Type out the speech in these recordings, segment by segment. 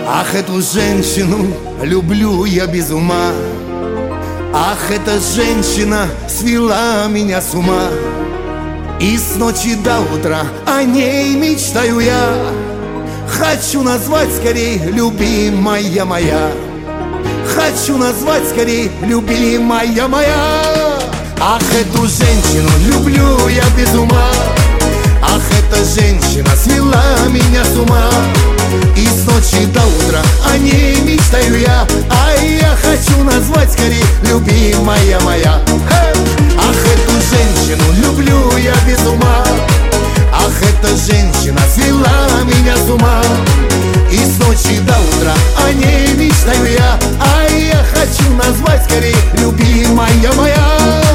Ах, эту женщину люблю я без ума. Ах, эта женщина свела меня с ума. И с ночи до утра о ней мечтаю я. Хочу назвать скорей любимая моя. Хочу назвать скорей любимая моя. Ах, эту женщину люблю я без ума. Ах, эта женщина свела меня с ума. И с ночи до утра о ней мечтаю я. А я хочу назвать скорей любимая моя. Ах, эту женщину люблю я без ума. Ах, эта женщина свела меня с ума. И с ночи до утра о ней мечтаю я. А я хочу назвать скорей любимая моя.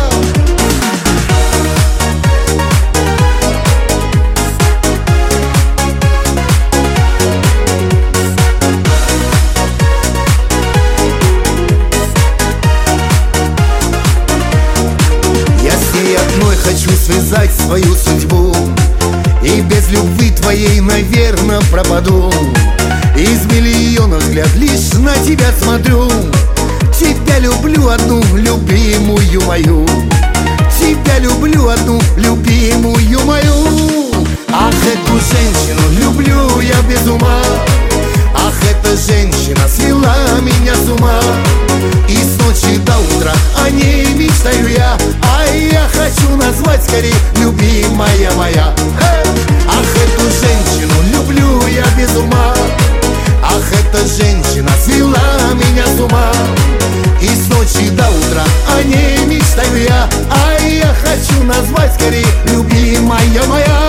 Одной хочу связать свою судьбу, и без любви твоей, наверное, пропаду. Из миллионов взгляд лишь на тебя смотрю. Тебя люблю одну, любимую мою. Тебя люблю одну, любимую мою. Ах, эту женщину люблю я без ума. Ах, эта женщина свела меня с ума. И с ночи до утра о ней мечтаю я. А я хочу назвать скорей любимая моя. Ах, эту женщину люблю я без ума. Ах, эта женщина свела меня с ума. И с ночи до утра о ней мечтаю я. А я хочу назвать скорей любимая моя.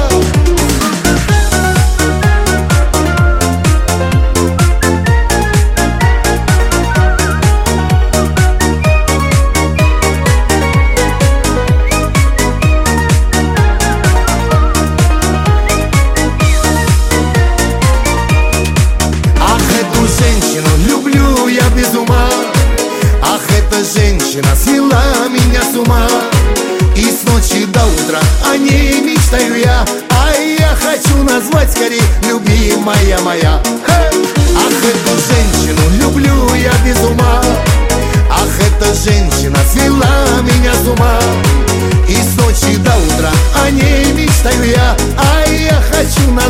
Женщину люблю я без ума. Ах, эта женщина свела меня с ума. И с ночи до утра о ней мечтаю я. А я хочу назвать скорей любимая моя. Ах, эту женщину люблю я без ума. Ах, эта женщина свела меня с ума. И с ночи до утра о ней мечтаю я. А я хочу назвать